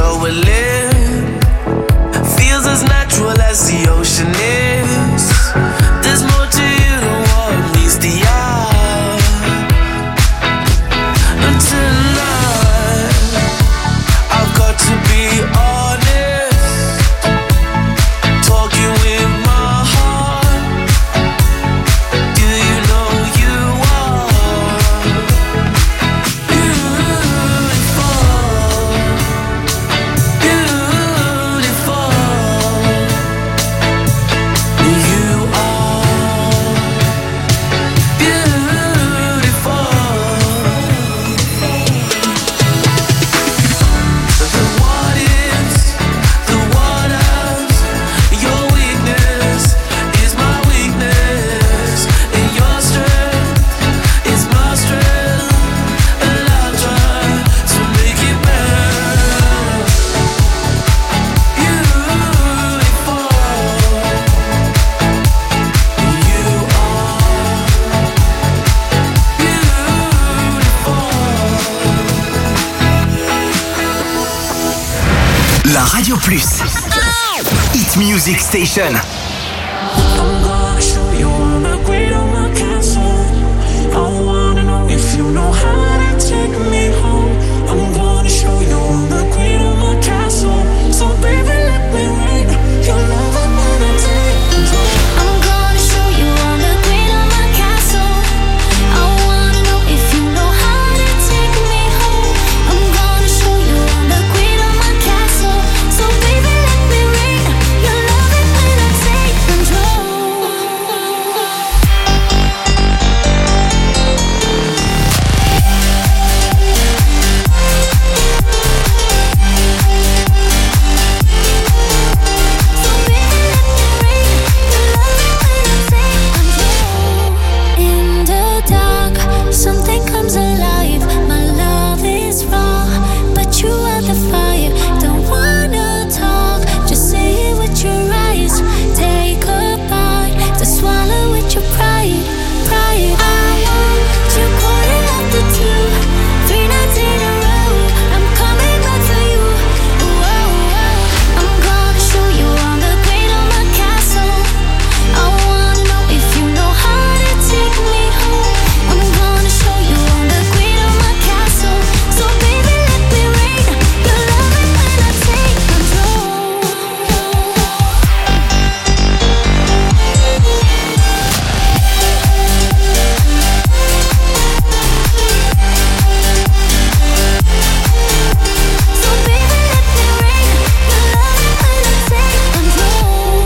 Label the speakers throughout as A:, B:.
A: know we're lit. Feels as natural as the ocean is. There's more to you than what meets the eye. And tonight, I've got to be honest, talking with my heart. Do you know you are beautiful, beautiful. You are beautiful. The what ifs, the what ifs. Your weakness is my weakness, and your strength is my strength. And I'll try to make it better. Beautiful. You are beautiful.
B: La Radio Plus. Hit Music Station.
A: I'm gonna show you all the great on my castle. I wanna know if you know how to take me home. I'm gonna show you all the great on my castle. So baby, let me rain your love and when I take control.
C: I'm gonna show you all the great on my castle. I wanna know if you know how to take me home. I'm gonna show you all the great on my castle. So baby, let me rain your love and when I take control. In the dark, something comes alive. My love is raw, but you are the fire. Don't wanna talk, just say it with your eyes. Take a bite to swallow with your pride. Pride. I want you quarter after 2, 3 nights in a row. I'm coming back for you. Whoa, whoa. I'm gonna show you all the great on my castle. I wanna know if you know how to take me home. I'm gonna show you all the great on my castle. So baby, let me rain your love and when I take control. So baby, let me rain your love and when I take control.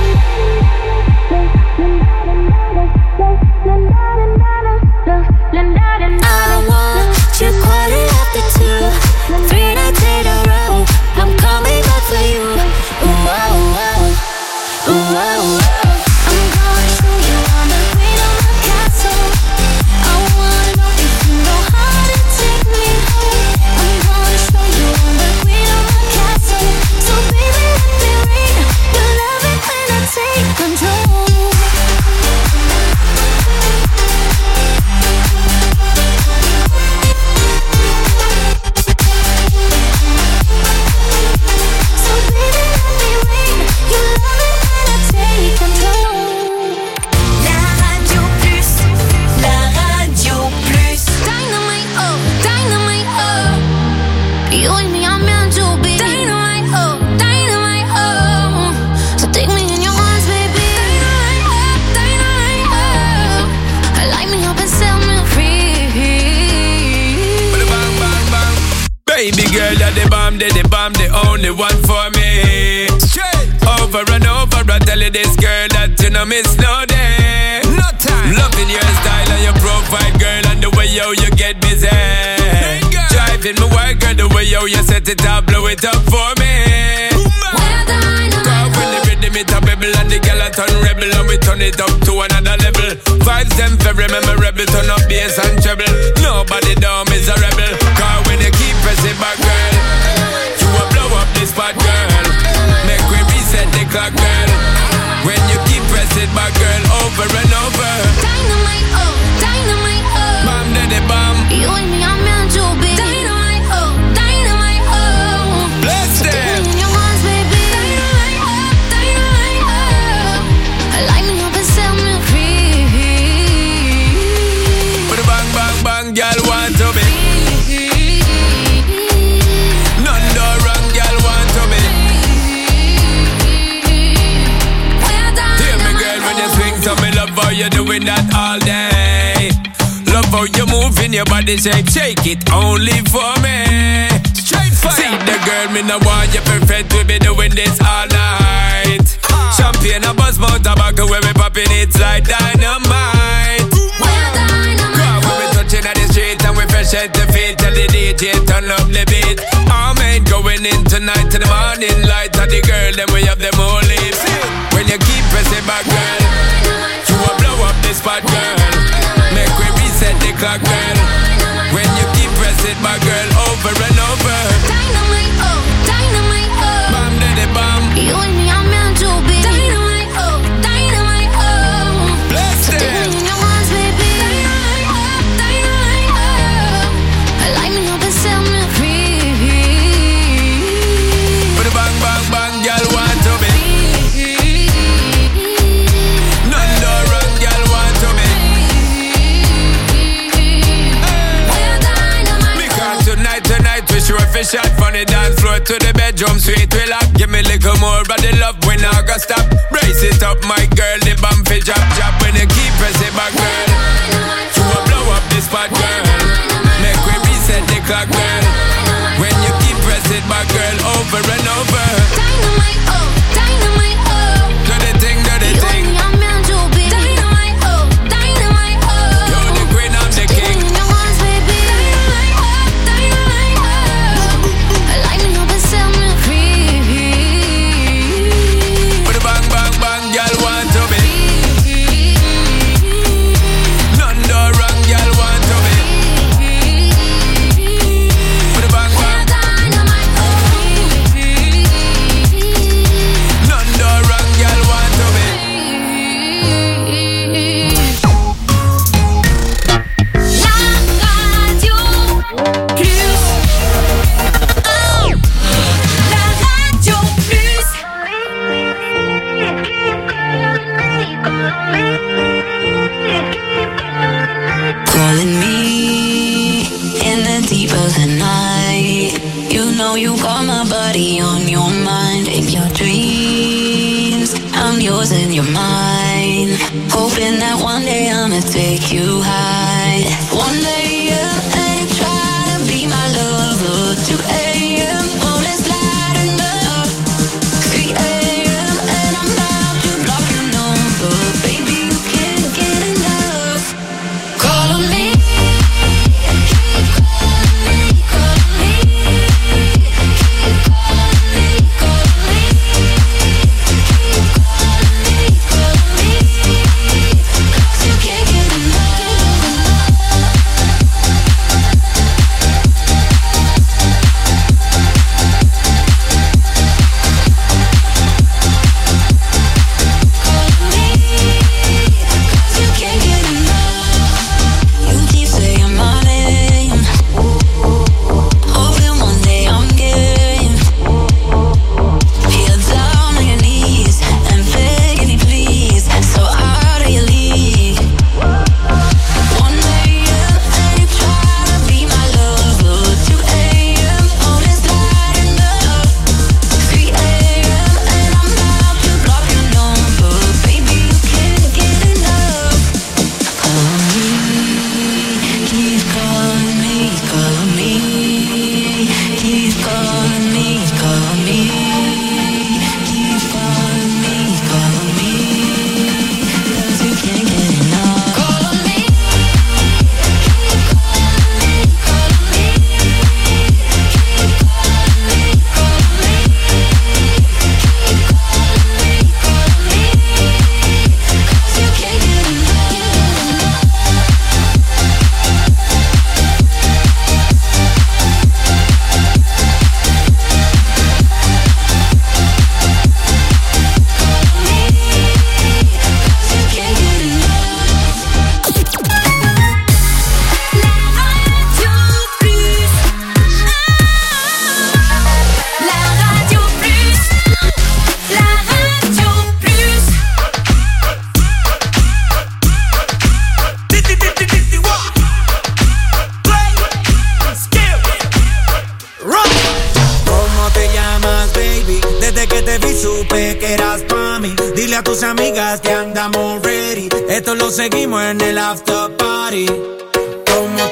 C: I want you quarter after 2, 3 nights in a row. I'm coming back for you. Ooh, oh, oh. Ooh, oh, oh. I'm gonna show you all the great on my castle. I wanna know if you know how to take me home. I'm gonna show you all the great on my castle. So baby, let me rain your love and when I take control. So baby, let me rain your love and when I take control.
D: La Radio Plus, la Radio Plus.
C: Dynamite, oh, dynamite, oh. You and me are meant to be. Dynamite, oh, so take me in your arms, baby. Dynamite, oh, light me up and set me free.
A: Bang, bang, bang. Baby girl, you're the bomb, the only one for me. Straight over and over, I tell you this girl that you know miss no day. No time. Loving your style and your profile, girl, and the way you get busy. Driving my work, girl, the way you set it up, blow it up for me.
C: We're dynamite,
A: Cause when the rhythm it a bubble and the girl a turn rebel and we turn it up to another level. Vibes them very memorable, turn up bass and treble. Nobody down is a rebel. Cause when you keep pressing back, girl, you will blow up this spot, girl. Make we reset the clock, girl. When you keep pressing back, girl, over and over.
C: dynamite, oh, dynamite, oh.
A: Bam, daddy, bam.
C: You and me are meant to be. Dynamite, oh, dynamite, oh.
A: Bless your body shake it only for me. Straight fire. See the girl, me no want you perfect. We be doing this all night. Champagne, a buzz, mouth, tobacco, when we popping it's like dynamite. When we touching at the street and we fresh at the feet, tell the DJ turn up the beat. All men going in tonight to the morning light. And the girl, then we have them all lips. When you keep pressing back, girl, you will blow up this spot, girl. Make we reset the clock, girl. When you keep pressing back, girl, over and over.
C: Dynamite, oh, dynamite, oh.
A: Bam, daddy, bam.
C: You and me are meant to be. Dynamite, oh, dynamite, oh.
A: Bless
C: So take
A: them.
C: me in your arms, baby. Dynamite, oh, dynamite, oh. Light me up and set me free.
A: Put a bang, bang, bang, girl, want to be. None do wrong, girl, want to be. Because tonight, we sure fish shot from the dance floor to the bedroom suite. We lock, give me a little more of the love when I go stop. Brace it up, my girl, the bump fi drop. When you keep pressing back, girl, you will blow up this spot, girl. Make we reset the clock, girl. When you keep pressing back, girl, over and over.
C: Dynamite, oh, dynamite, oh.
A: Do the thing, do the
C: You
A: thing.
C: and me are meant to be. Dynamite, oh, dynamite, oh.
A: You're the queen, I'm the king.
C: In your arms, baby. Dynamite, oh, dynamite, oh. Light me up and set me free.
A: Put a bang, bang, bang, girl, want to be. None do wrong, girl, want to be. Put a bang, bang.
C: Dynamite, oh.
A: None do wrong, girl, want to be.
E: Calling me in the deep of the night. You know you got my body on your mind. In your dreams, I'm yours and you're mine. Hoping that one day I'ma take you high. 1 a.m. and you try to be my lover. 2 a.m. oh let's lighten up. 3 a.m. and I'm about to block your number. Baby, you can't get enough. Call on me, keep calling me, call on me, keep calling me, call on me, keep calling me, call on me, 'cause you can't get enough.
F: Dile a tus amigas que andamos ready. Esto lo seguimos en el after party. ¿Cómo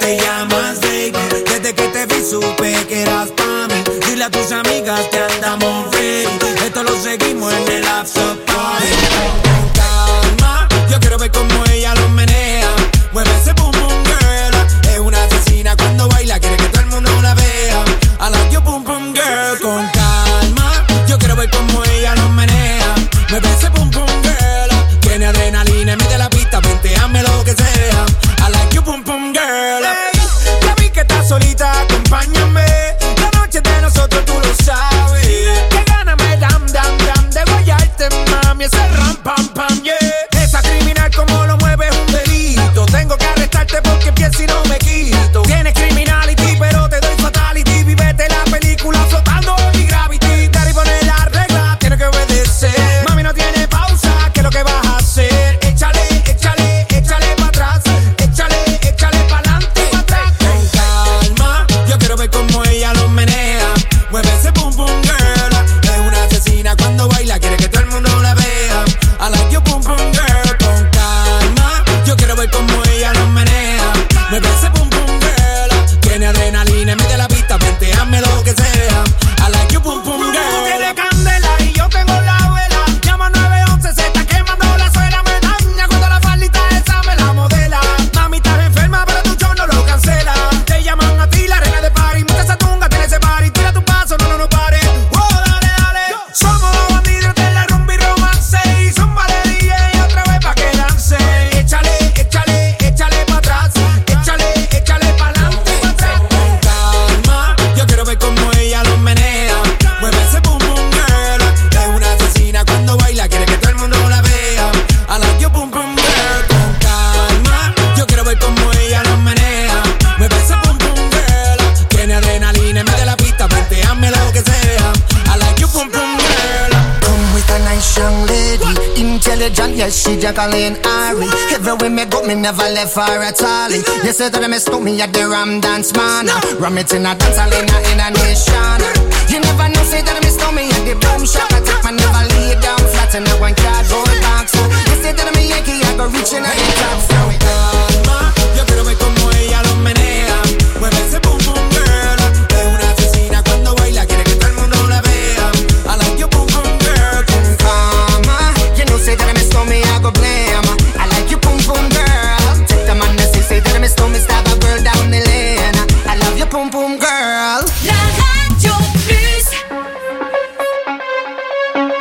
F: te llamas baby? Desde que te vi supe que eras pa' mí. Dile a tus amigas que andamos ready. Esto lo seguimos en el after party. Con calma, yo quiero ver cómo ella lo menea. Mueve ese boom boom girl. Es una asesina cuando baila, quiere que todo el mundo la vea. I like your boom boom girl. Con calma, yo quiero ver cómo ella lo menea. Mueve ese boom boom girl. Tiene adrenalina, mete la pista, venteame lo que sea. I like your boom boom girl. Hey, ya vi que estás solita, acompáñame. La noche de nosotros tú lo sabes. Que gana me dam dam dam de guayarte, mami. Ese ram pam pam, yeah. Esa criminal como lo mueve es un delito. Tengo que arrestarte porque empiezo y no me quito. Tienes criminality, pero te doy fatality. Vivete la película flotando en mi gravity. Daddy pone la regla, tiene que obedecer. Mami no tiene pausa, ¿qué es lo que vas a hacer? Échale, échale, échale pa' atrás. Échale, échale pa'lante y pa' atrás. Con calma, yo quiero ver cómo ella lo menea. Mueve ese boom boom girl. Es una asesina cuando baila, quiere que todo el mundo la vea. I like your boom boom girl. Con calma, yo quiero ver cómo ella lo menea. Mueve ese boom boom girl. Tiene adrenalina, mete la pista, venteame lo que sea. I like your boom boom girl. Tú tienes candela y yo tengo la vela. Llama 911, se está quemando la suela. Me daña cuando la faldita esa me la modela. Mami, estás enferma, pero tu show no lo cancela. Te llaman a ti la reina de party. Mucha satunga, tiene ese party. Tira tu paso, no, no, no pare. Oh, dale, dale. Somos los bandidos de la rumba y romance. Y son valería y otra vez pa' que lance. Échale, échale, échale pa' atrás. Échale, échale pa'lante y pa' atrás. Con calma, yo quiero ver cómo ella lo menea. Mueve ese boom boom girl. Es una asesina cuando baila, quiere que todo el mundo la vea. I like your boom boom girl. Con calma, yo quiero ver cómo ella lo menea. Mueve ese boom boom girl. Tiene adrenalina, mete la pista, venteame lo que sea. I like your boom boom girl.
G: Come with a nice young lady, intelligent, yes, she Jacqueline Ari. Everywhere me go, me never left her at all. You say that me stop me at the Ram Dance Man. Ram it in a dance hall in a nation. You never know, say that me stop me at the Boom Shop. I take my never lay down flat in a one cardboard box. You say that me Yankee, I go reaching at the top.
F: Con calma, yo quiero ver cómo ella lo menea. Mueve ese boom boom girl. Es una asesina cuando baila, quiere que todo el mundo la vea. I like your boom boom girl. Con
G: Mama, you know, say that me stop me, I go blame. I like you, boom boom girl. Take the man that say that me stop me, stab a girl down the lane. I love you, boom boom girl.
D: La Radio Plus.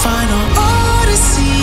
H: final odyssey.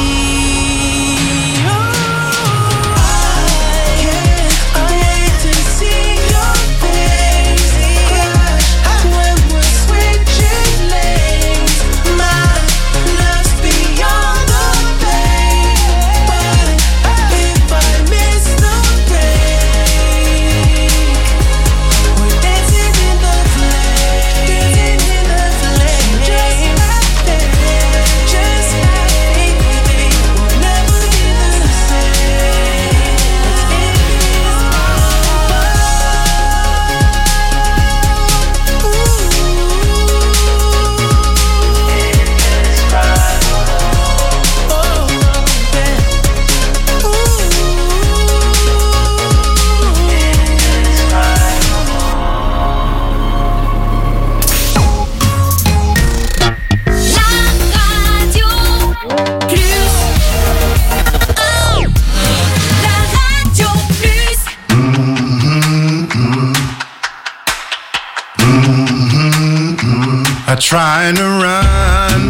I: Trying to run,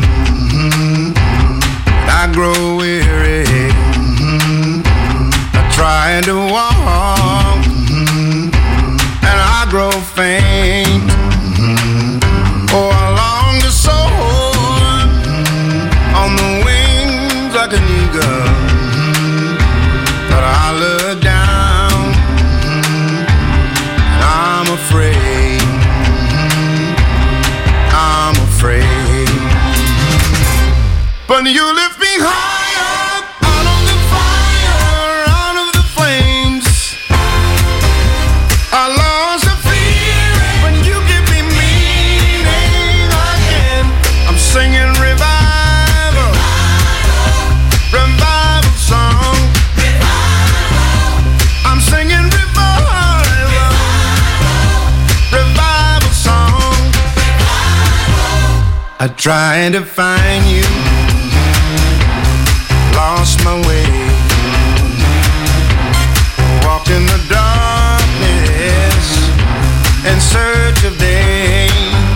I: I grow weary. I'm trying to walk, and I grow faint. Oh, I long to soar on the wings like an eagle, but I look down, and I'm afraid. But you lift me higher, out of the fire, out of the flames. I lost the fear when you give me meaning again. I'm singing revival, revival song. I'm singing revival, revival song. I tried to find you, lost my way, walked in the darkness in search of day.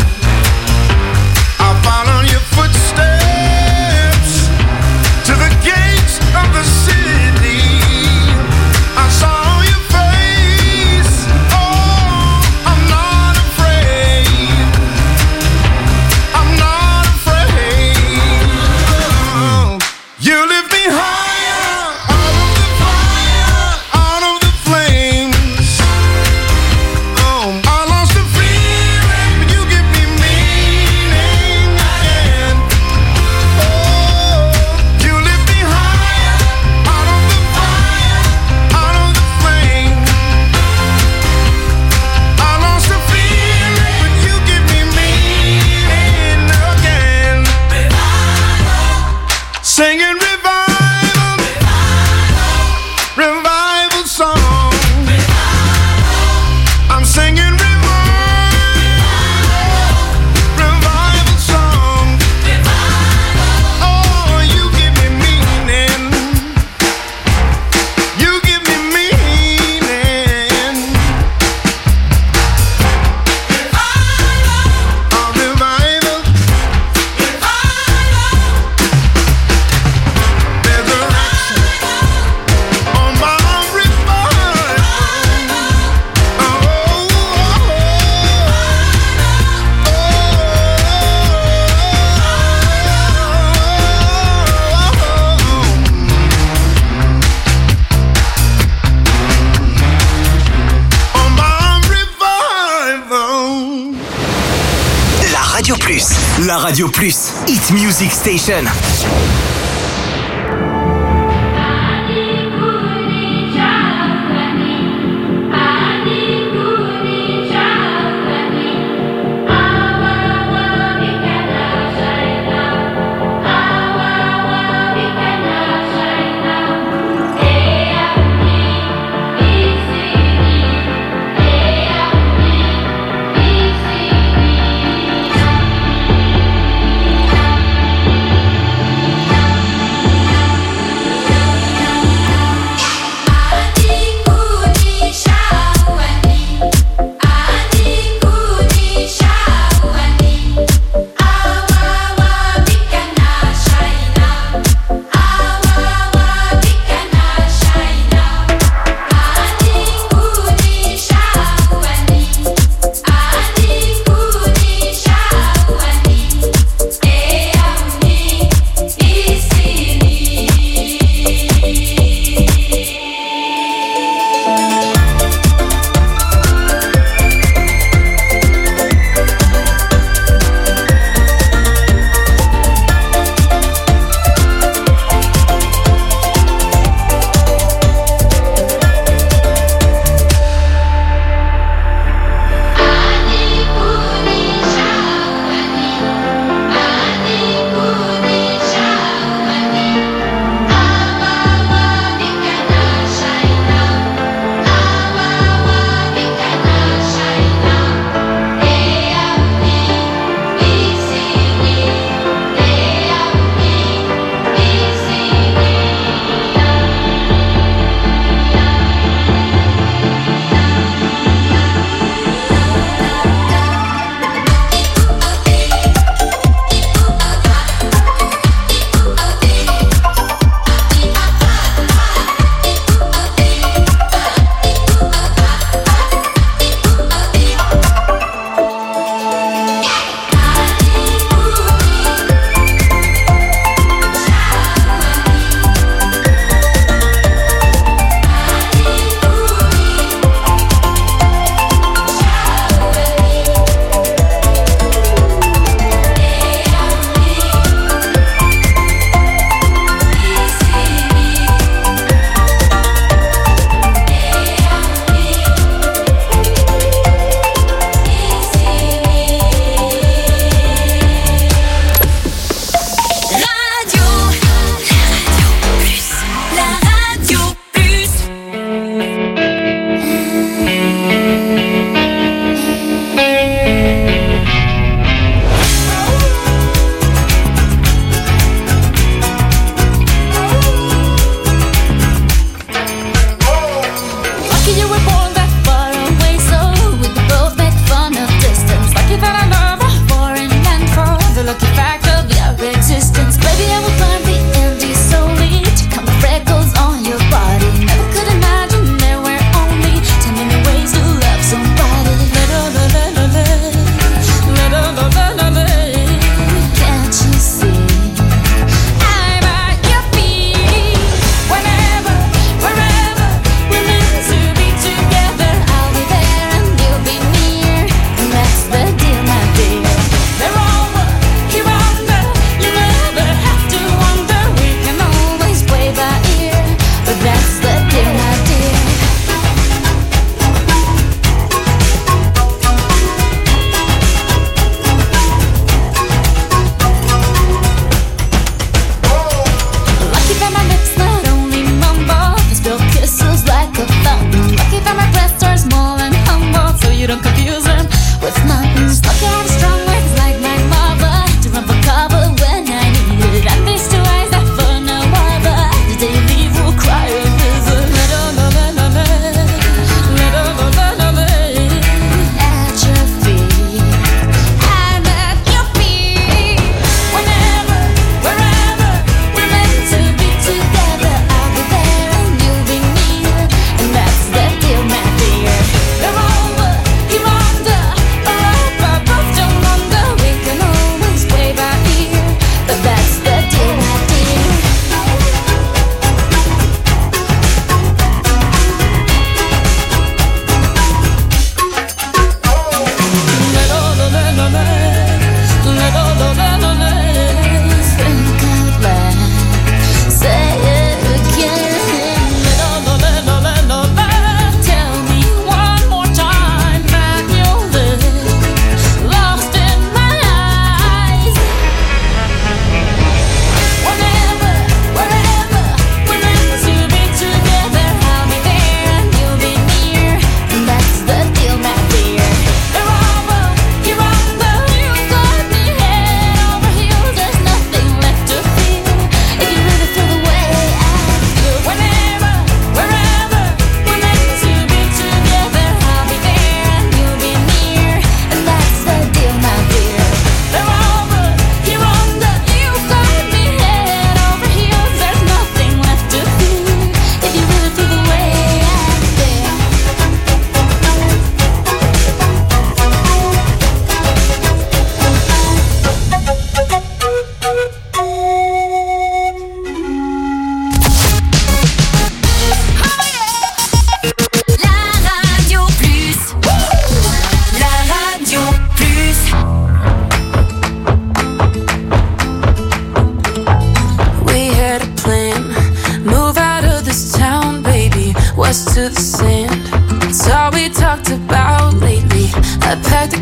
I: I followed your footsteps to the gates of the city. I saw your face, oh, I'm not afraid, I'm not afraid. Oh, you live higher, out of the fire, out of the flames. Oh, I lost the feeling, but you give me meaning again. Oh, you lift me higher, out of the fire, out of the flame. I lost the feeling, but you give me meaning again. Singing revival song. I'm singing revival song. Oh, you give me meaning. You give me meaning. Revival. There's a on my
B: La Radio Plus, Hit Music Station.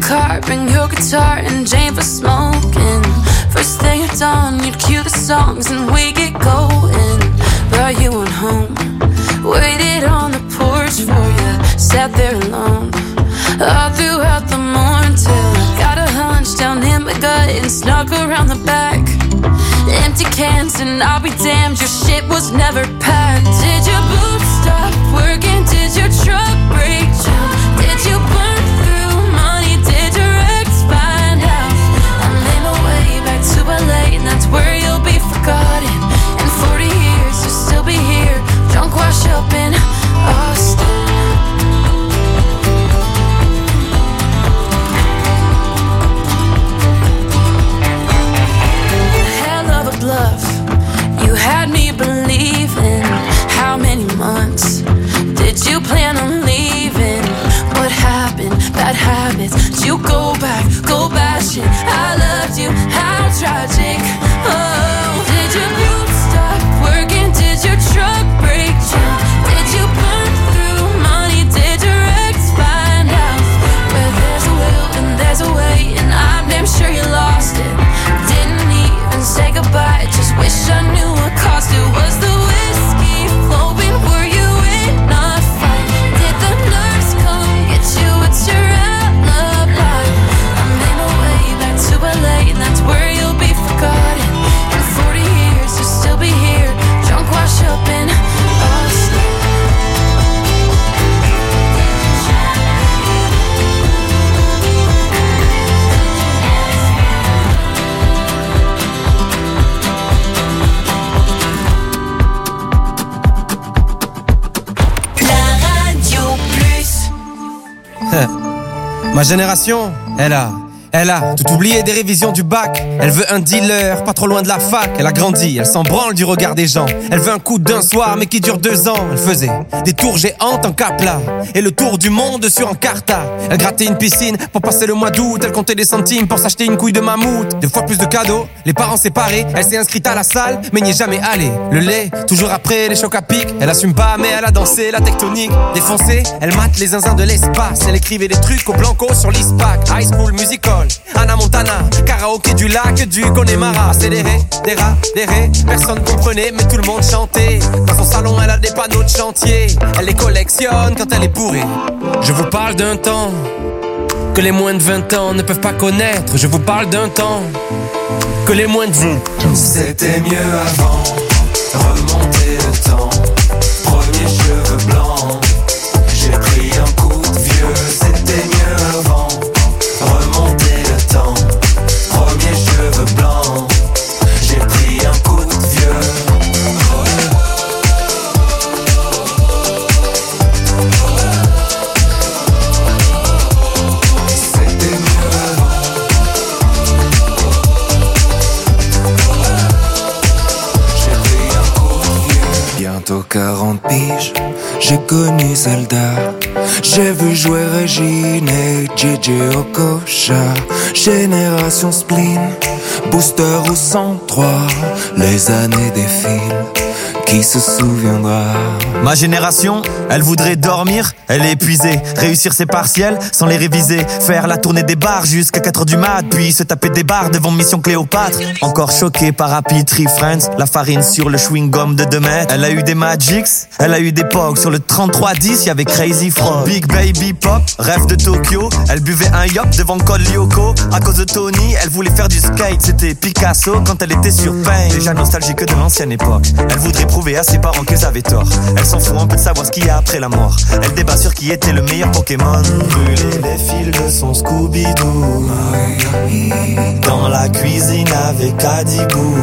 J: car, bring your guitar and Jane for smoking. First thing at dawn, you'd cue the songs and we get going. Brought you on home, waited on the porch for you, sat there alone all throughout the morning till I got a hunch down in my gut and snuck around the back. Empty cans and I'll be damned, your shit was never packed. Did your boots stop working? Did your truck break down? Did you burn through money? Did your ex find out? I made my way back to LA and that's where you'll be forgotten. In 40 years you'll still be here, drunk wash up in Austin. Bluff. You had me believing. How many months did you plan on leaving? What happened? Bad habits. Did you go back? Go bashing. I loved you. How tragic. Oh, did your boots stop working? Did your truck break down? Did you burn through money? Did your ex find out? Where there's a will and there's a way, and I'm damn sure you lost it. Didn't even say goodbye, just wish I knew what caused it. Was the whiskey flowing? Were you in a fight? Did the nurse come get you? It's your alibi. I made my way back to LA and that's where you'll be forgotten. In 40 years you'll still be here, drunk wash up in Austin.
K: Ma génération, elle a tout oublié des révisions du bac. Elle veut un dealer, pas trop loin de la fac. Elle a grandi, elle s'en branle du regard des gens. Elle veut un coup d'un soir, mais qui dure 2 ans. Elle faisait des tours géantes en Capla et le tour du monde sur Encarta. Elle grattait une piscine pour passer le mois d'août. Elle comptait des centimes pour s'acheter une couille de mammouth. 2 fois plus de cadeaux, les parents séparés. Elle s'est inscrite à la salle, mais n'y est jamais allée. Le lait, toujours après les chocs à pic. Elle assume pas, mais elle a dansé la tectonique. Défoncée, elle mate les zinzins de l'espace. Elle écrivait des trucs au blanco sur l'ISPAC. High School Musical, Anna Montana, karaoké du lac du Connemara. Accéléré, des rats, des raies, personne comprenait mais tout le monde chantait. Dans son salon elle a des panneaux de chantier. Elle les collectionne quand elle est bourrée. Je vous parle d'un temps que les moins de 20 ans ne peuvent pas connaître. Je vous parle d'un temps que les moins de 20
L: c'était mieux avant. Remonter le temps, premier cheveux blancs. J'ai pris un coup de vieux, c'était mieux avant. Remonter le temps, premier cheveux blancs. J'ai pris un coup de vieux. C'était mieux avant. J'ai pris un coup de vieux. Bientôt 40 piges, j'ai connu Zelda. J'ai vu jouer Régine et JJ Okocha. Génération spleen, booster au 103. Les années défilent, qui se souviendra?
M: Ma génération, elle voudrait dormir, elle est épuisée. Réussir ses partiels sans les réviser. Faire la tournée des bars jusqu'à 4h du mat. Puis se taper des bars devant Mission Cléopâtre. Encore choquée par Happy Tree Friends. La farine sur le chewing-gum de 2 mètres. Elle a eu des Magics, elle a eu des Pogs. Sur le 3310, y'avait Crazy Frog. Big Baby Pop, rêve de Tokyo. Elle buvait un yop devant Col Lyoko. À cause de Tony, elle voulait faire du skate. C'était Picasso quand elle était sur Pain. Déjà nostalgique de l'ancienne époque. Elle voudrait prouver à ses parents qu'ils avaient tort. Elle s'en fout un peu de savoir ce qu'il y a après la mort. Elle débat sur qui était le meilleur Pokémon. Brûler les fils de son Scooby-Doo. Dans la cuisine avec Adibou.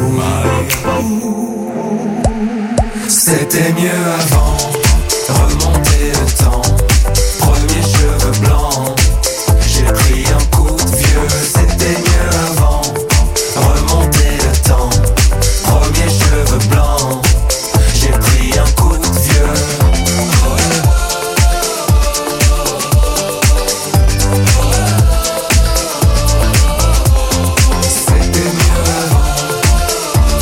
L: C'était mieux avant. Remonter le temps, premier cheveux blancs. J'ai pris un coup de vieux. C'était mieux avant. Remonter le temps, premier cheveux blancs. J'ai pris un coup de vieux. C'était mieux avant.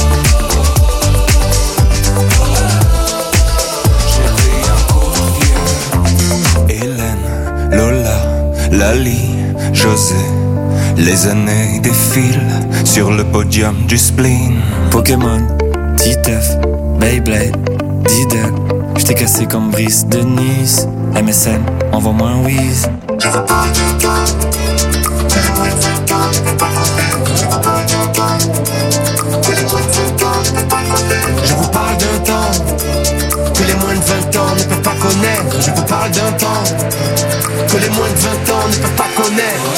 L: J'ai pris un coup de vieux. posé. Les années défilent sur le podium du spleen.
N: Pokémon, Titeuf, Beyblade, Diddle. J't'ai cassé comme Brice de Nice. MSN, envoie-moi un whiz.
O: Je vous parle de temps. Je vous parle d'un temps que les moins de 20 ans ne peuvent pas connaître. Je vous parle d'un temps que les moins de 20 ans ne peuvent pas connaître.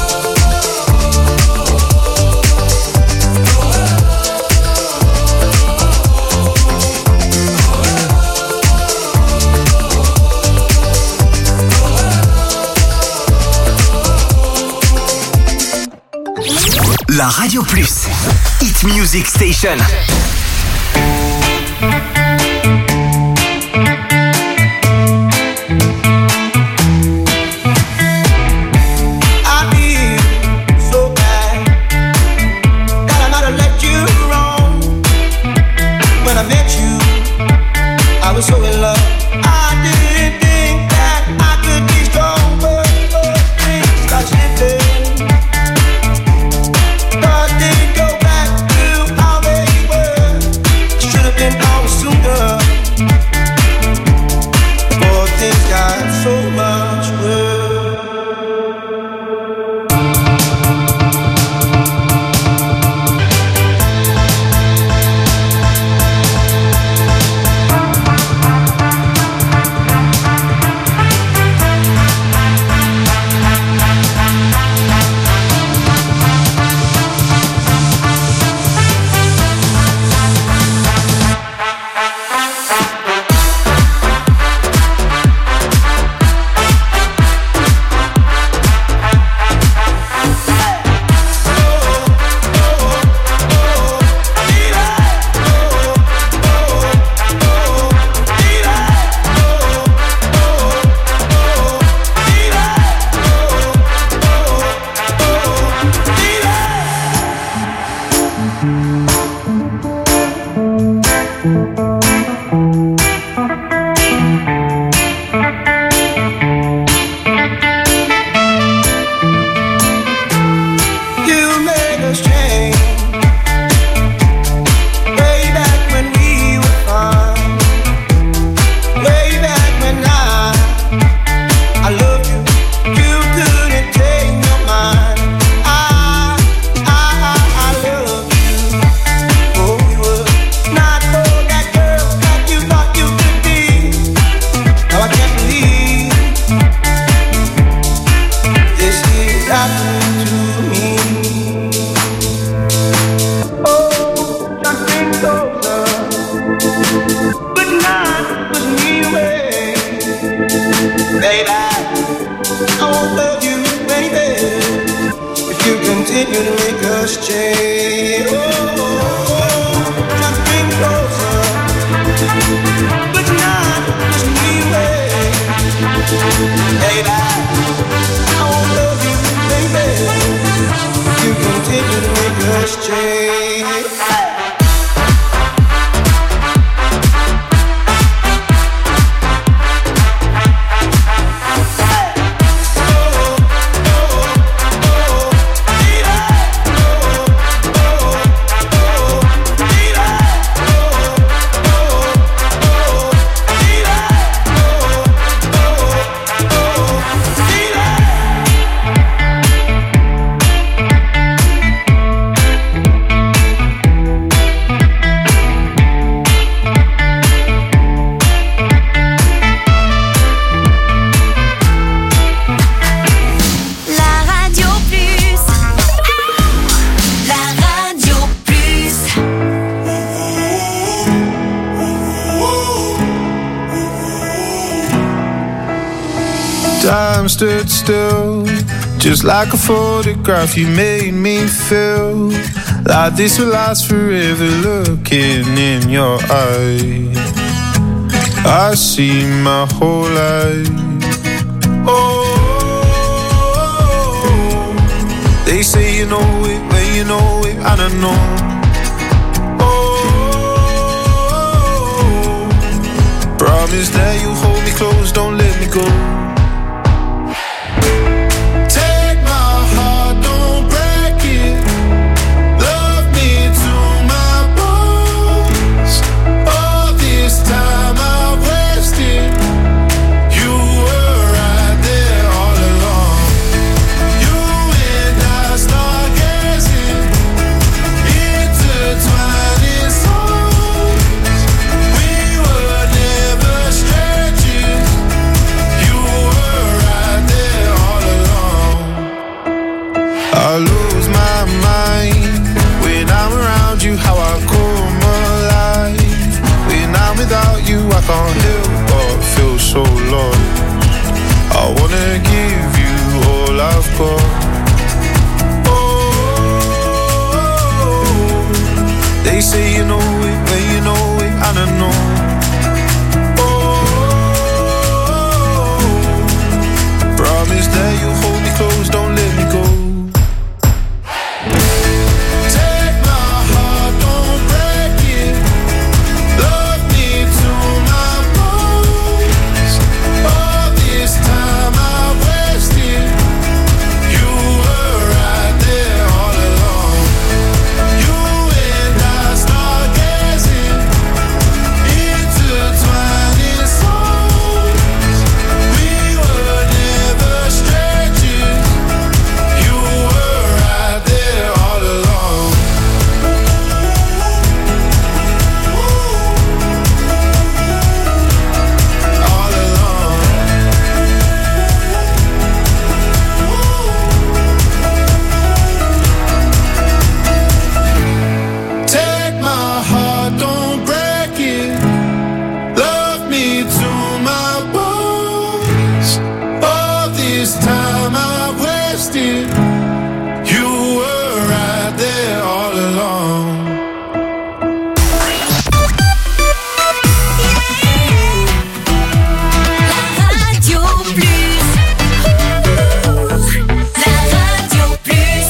B: La Radio Plus, Hit Music Station.
I: Time stood still, just like a photograph. You made me feel like this will last forever. Looking in your eyes, I see my whole life. Oh, they say you know it when you know it, I don't know. Oh, promise that you hold me close, don't let me go. They say you know it when you know it, I don't know. Promise that you'll hold me close, don't let me go. Take my heart, don't break it. Love me to my bones. All this time I wasted. You were right there all along. You and I start gazing, intertwining souls. We were never strangers. You were right there all along. All along. Take my heart, don't break it. Love me to my bones. All this time I wasted. You were right there all along.
D: Radio Plus. La Radio Plus.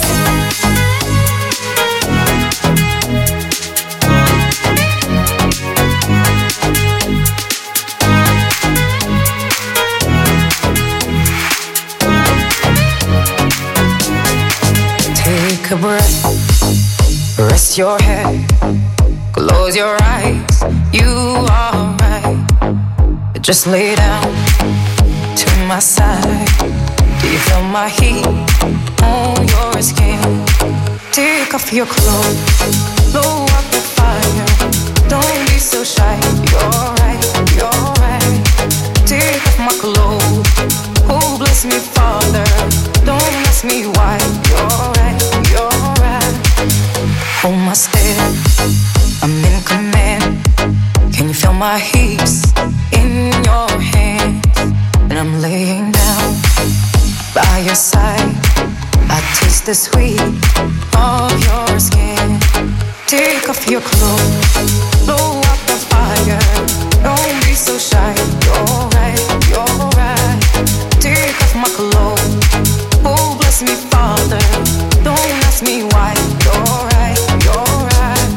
J: Take a breath, rest your head, close your eyes, you are right. Just lay down to my side. Do you feel my heat on your skin? Take off your clothes, blow up the fire. Don't be so shy, you're right, you're right. Take off my clothes, oh bless me Father. Don't ask me why, you're right, you're right. Hold my step, I'm in command. Can you feel my hips in your hands? And I'm laying down by your side. I taste the sweet of your skin. Take off your clothes, blow up the fire. Don't be so shy, you're right, you're right. Take off my clothes, oh bless me Father. Don't ask me why, you're right, you're right.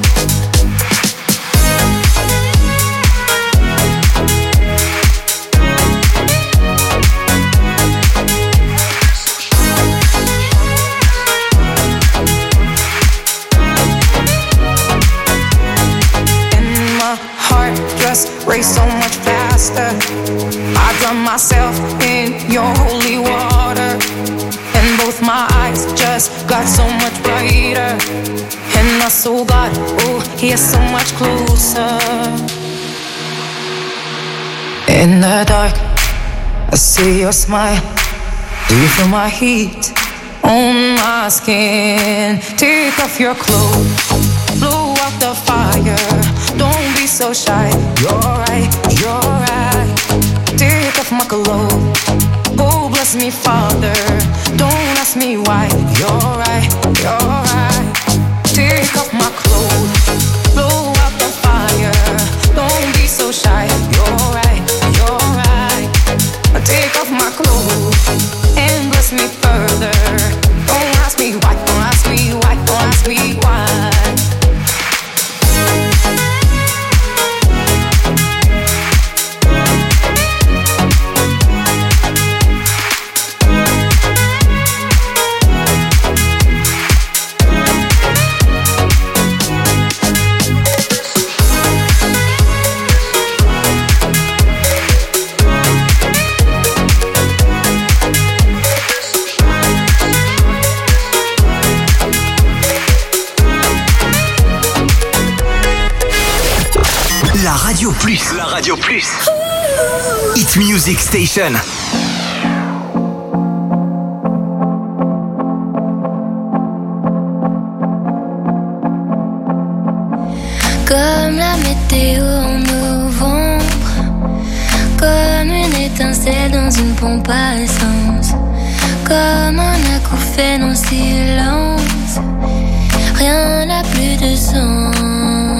J: And my heart just raced so much faster. I drown myself in your holy water, and both my eyes just got so much brighter. And my soul got, oh, here so much closer. In the dark, I see your smile. Do you feel my heat on my skin? Take off your clothes, blow out the fire. Don't be so shy, you're right, you're right. Take off my clothes, oh bless me Father. Don't ask me why, you're right, you're right. Take off my clothes, blow out the fire. Don't be so shy, you're right, you're right. Take off my clothes and bless me further. Don't ask me why, don't ask me why, don't ask me why.
B: La Radio Plus. La Radio Plus. Hit Music Station.
C: Comme la météo en novembre, comme une étincelle dans une pompe à essence, comme un acouphène en silence, rien n'a plus de sens.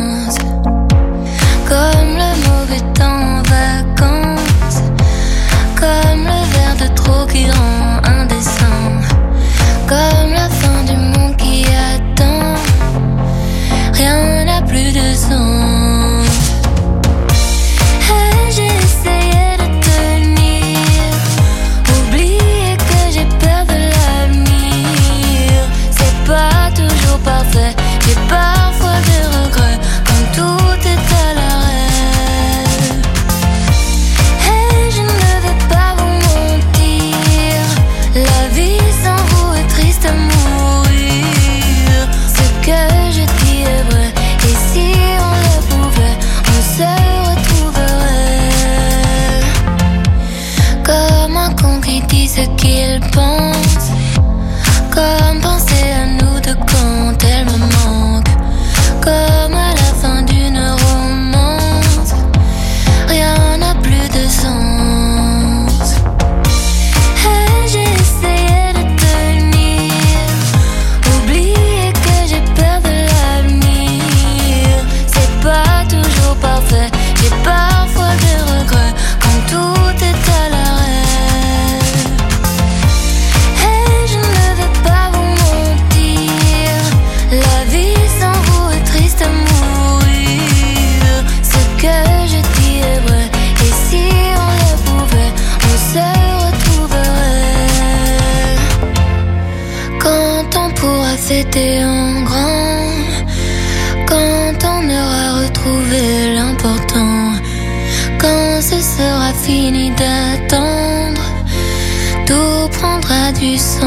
C: retrouver l'important. Quand ce sera fini d'attendre, tout prendra du sens.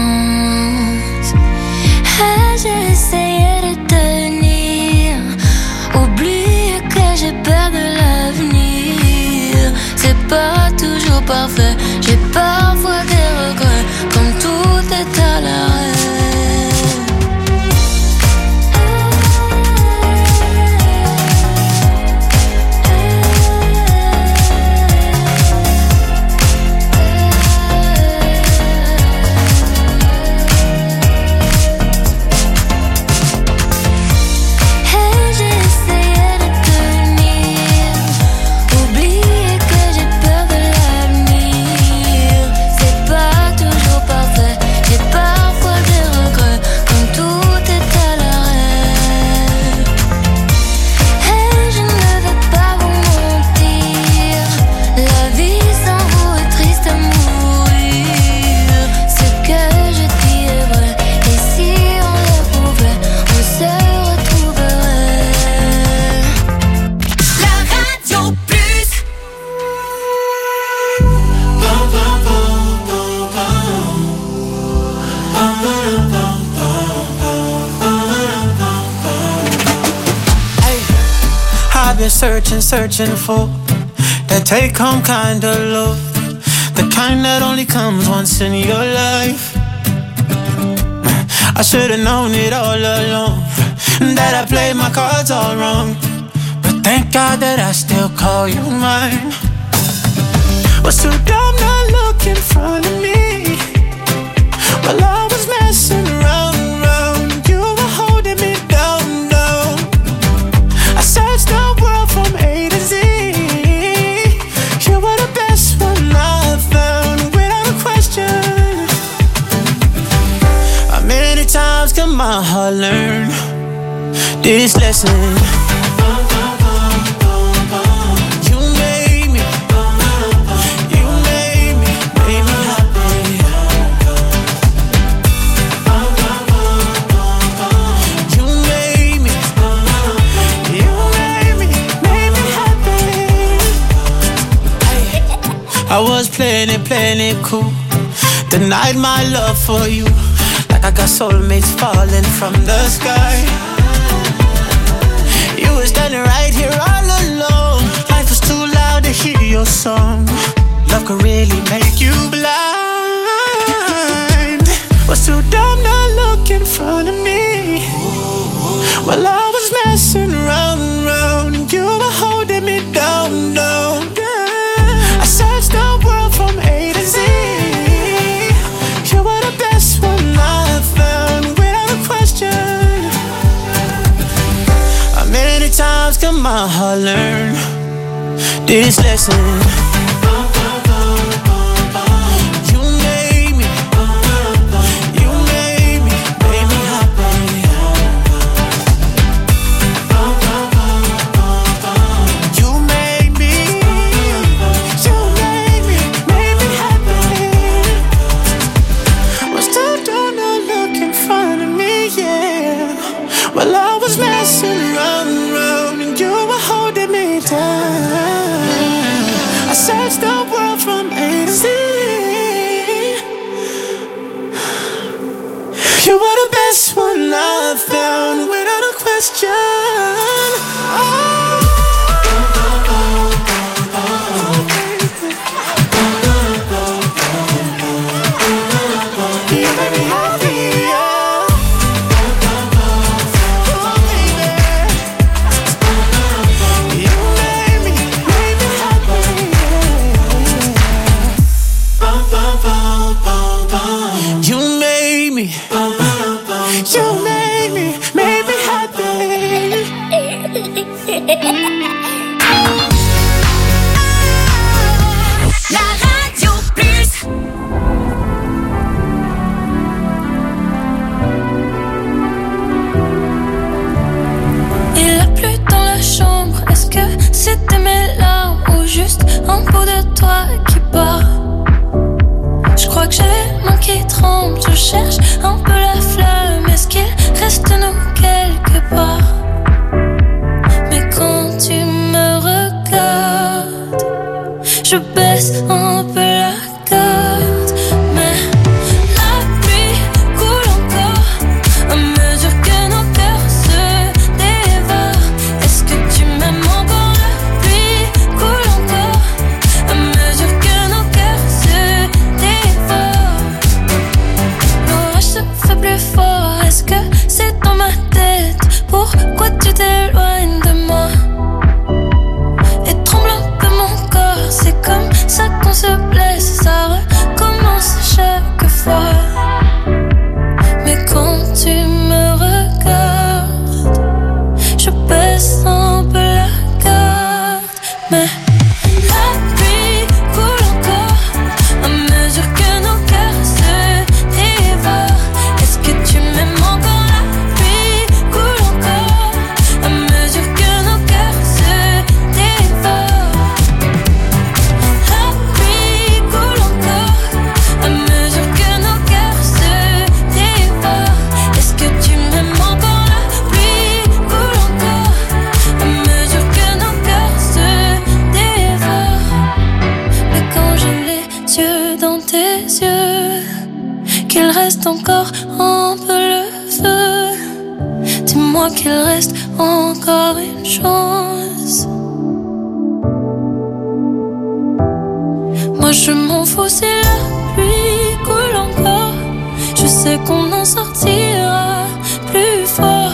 C: Ah, j'ai essayé de tenir, oublier que j'ai peur de l'avenir. C'est pas toujours parfait, j'ai parfois des regrets, comme tout est à l'arrêt.
P: Searching for that take-home kind of love, the kind that only comes once in your life. I should've known it all along, that I played my cards all wrong, but thank God that I still call you mine. Was too dumb not look in front of me, while I was messing around. You were holding me down. I searched the world from A to Z. You were the best one I found, without a question. How many times can my heart learn this lesson? You made me happy. You made me I was playing it cool, denied my love for you, like I got soulmates falling from the sky. You were standing right here all alone. Life was too loud to hear your song. Love could really make you blind. Was too dumb not look in front of me, while I was messing around. You were holding me down. I searched the world from A to Z. You were the best one I found, without a question. How many times can my heart learn this lesson?
C: Mais quand
J: t'éloignes de moi et tremble un peu mon corps. C'est comme ça qu'on se blesse, ça recommence chaque fois. Mais quand tu me regardes, je baisse un peu la garde. Mais la pluie coule encore à mesure que nos cœurs se dévorent. Est-ce que tu m'aimes encore? La pluie coule encore à mesure que nos cœurs se dévorent. La pluie coule encore à mesure que nos cœurs se dévorent. Est-ce que tu m'aimes encore? La pluie coule encore à mesure que nos cœurs se dévorent. Mais quand j'ai les yeux dans tes yeux, qu'il reste encore un peu le feu, dis-moi qu'il reste encore une chance. Moi je m'en fous si la pluie coule encore, je sais qu'on en sortira plus fort.